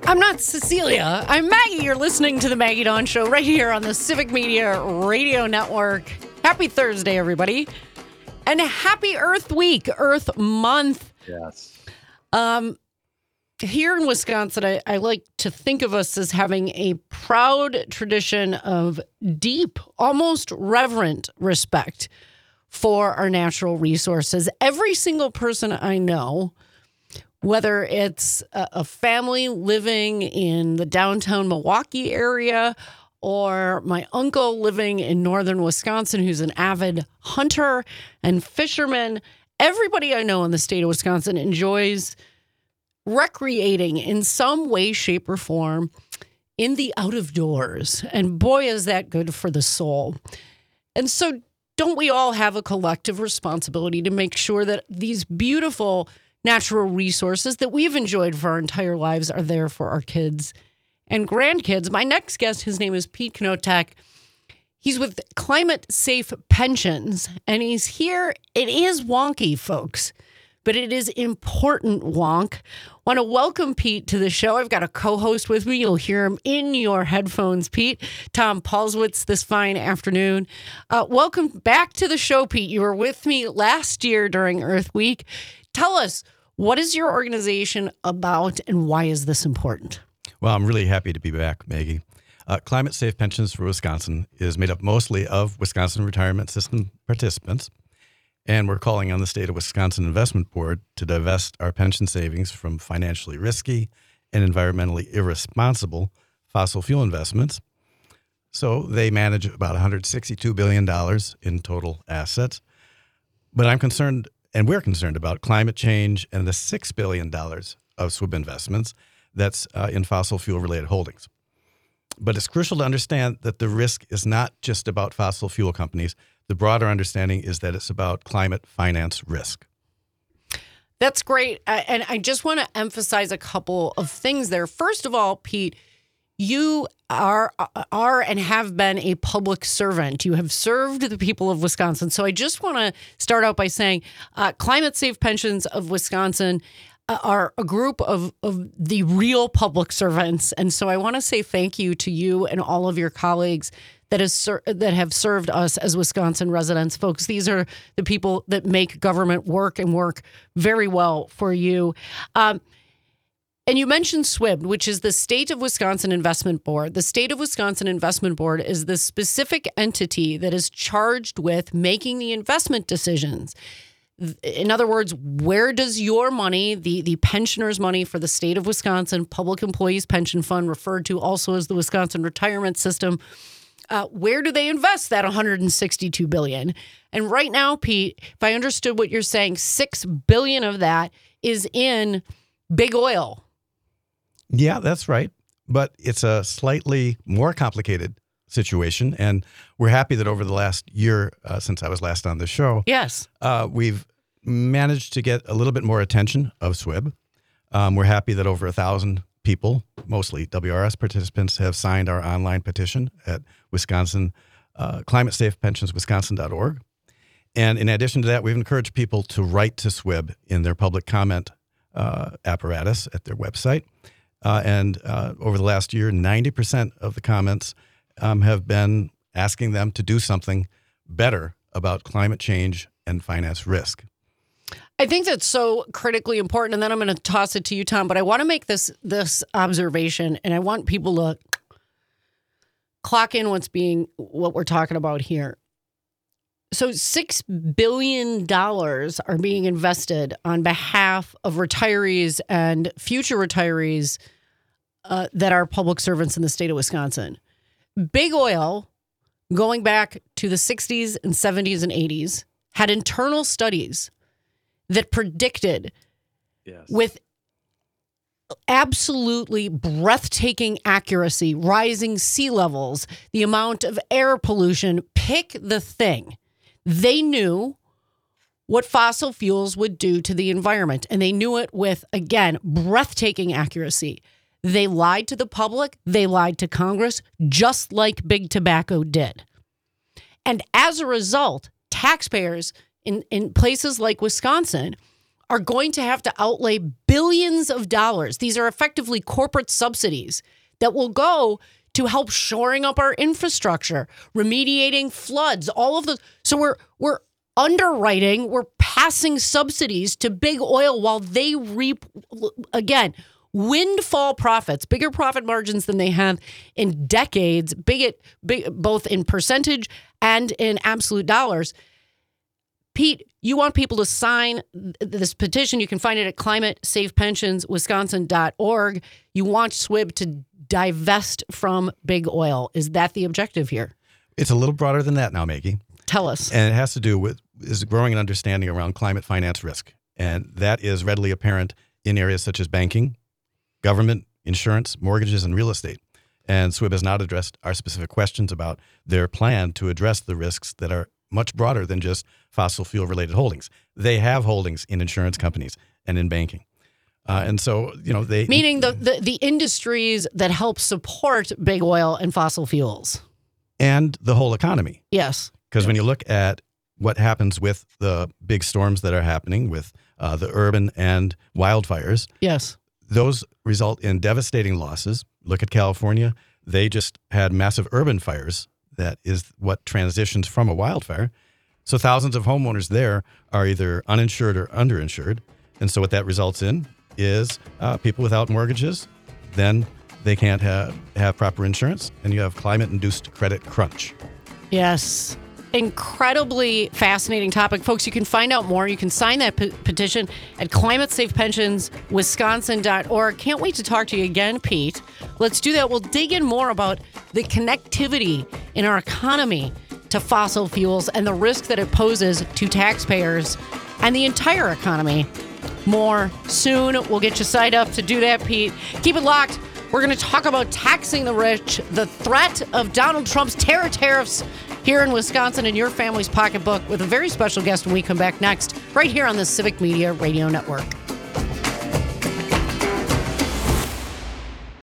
I'm not Cecilia. I'm Maggie. You're listening to the Maggie Dawn Show right here on the Civic Media Radio Network. Happy Thursday, everybody. And happy Earth Week, Earth Month. Yes. Here in Wisconsin, I like to think of us as having a proud tradition of deep, almost reverent respect for our natural resources. Every single person I know, whether it's a family living in the downtown Milwaukee area or my uncle living in northern Wisconsin who's an avid hunter and fisherman, everybody I know in the state of Wisconsin enjoys recreating in some way, shape, or form in the out of doors. And boy, is that good for the soul. And so don't we all have a collective responsibility to make sure that these beautiful natural resources that we've enjoyed for our entire lives are there for our kids and grandkids? My next guest, his name is Pete Knotek. He's with Climate Safe Pensions, and he's here. It is wonky, folks, but it is important wonk. Want to welcome Pete to the show. I've got a co-host with me. You'll hear him in your headphones, Pete. Tom Paulswitz this fine afternoon. Welcome back to the show, Pete. You were with me last year during Earth Week. Tell us, what is your organization about and why is this important? Well, I'm really happy to be back, Maggie. Climate Safe Pensions for Wisconsin is made up mostly of Wisconsin Retirement System participants, and we're calling on the State of Wisconsin Investment Board to divest our pension savings from financially risky and environmentally irresponsible fossil fuel investments. So they manage about $162 billion in total assets. But I'm concerned, and we're concerned about climate change and the $6 billion of SWIB investments that's in fossil fuel-related holdings. But it's crucial to understand that the risk is not just about fossil fuel companies. The broader understanding is that it's about climate finance risk. That's great. And I just want to emphasize a couple of things there. First of all, Pete, you are and have been a public servant. You have served the people of Wisconsin. So I just want to start out by saying Climate Safe Pensions of Wisconsin are a group of the real public servants. And so I want to say thank you to you and all of your colleagues that have served us as Wisconsin residents. Folks, these are the people that make government work and work very well for you. And you mentioned SWIB, which is the State of Wisconsin Investment Board. The State of Wisconsin Investment Board is the specific entity that is charged with making the investment decisions. In other words, where does your money, the pensioners' money for the state of Wisconsin, Public Employees Pension Fund, referred to also as the Wisconsin Retirement System, where do they invest that $162 billion? And right now, Pete, if I understood what you're saying, $6 billion of that is in big oil. Yeah, that's right. But it's a slightly more complicated situation. And we're happy that over the last year, since I was last on the show, yes, we've managed to get a little bit more attention of SWIB. We're happy that over 1,000 people, mostly WRS participants, have signed our online petition at Wisconsin, climatesafepensionswisconsin.org. And in addition to that, we've encouraged people to write to SWIB in their public comment apparatus at their website. And over the last year, 90% of the comments have been asking them to do something better about climate change and finance risk. I think that's so critically important. And then I'm going to toss it to you, Tom. But I want to make this observation, and I want people to clock in what we're talking about here. So $6 billion are being invested on behalf of retirees and future retirees that are public servants in the state of Wisconsin. Big oil, going back to the 60s and 70s and 80s, had internal studies that predicted with absolutely breathtaking accuracy, rising sea levels, the amount of air pollution, pick the thing. They knew what fossil fuels would do to the environment, and they knew it with, again, breathtaking accuracy. They lied to the public. They lied to Congress, just like Big Tobacco did. And as a result, taxpayers in places like Wisconsin are going to have to outlay billions of dollars. These are effectively corporate subsidies that will go to help shoring up our infrastructure, remediating floods, all of those. So we're underwriting, we're passing subsidies to big oil while they reap, again, windfall profits, bigger profit margins than they have in decades, big both in percentage and in absolute dollars. Pete, you want people to sign this petition. You can find it at climatesafepensionswisconsin.org. You want SWIB to divest from big oil. Is that the objective here? It's a little broader than that now, Maggie. Tell us. And it has to do with is growing an understanding around climate finance risk. And that is readily apparent in areas such as banking, government, insurance, mortgages, and real estate. And SWIB has not addressed our specific questions about their plan to address the risks that are much broader than just fossil fuel-related holdings. They have holdings in insurance companies and in banking. And so, they... Meaning the industries that help support big oil and fossil fuels. And the whole economy. Yes. Because when you look at what happens with the big storms that are happening with the urban and wildfires... Yes. Those result in devastating losses. Look at California. They just had massive urban fires. That is what transitions from a wildfire. So thousands of homeowners there are either uninsured or underinsured. And so what that results in is people without mortgages, then they can't have proper insurance, and you have climate-induced credit crunch. Yes. Incredibly fascinating topic. Folks, you can find out more. You can sign that petition at climatesafepensionswisconsin.org. Can't wait to talk to you again, Pete. Let's do that. We'll dig in more about the connectivity in our economy to fossil fuels and the risk that it poses to taxpayers and the entire economy. More soon. We'll get you signed up to do that, Pete. Keep it locked. We're going to talk about taxing the rich, the threat of Donald Trump's tariffs here in Wisconsin in your family's pocketbook with a very special guest when we come back next, right here on the Civic Media Radio Network.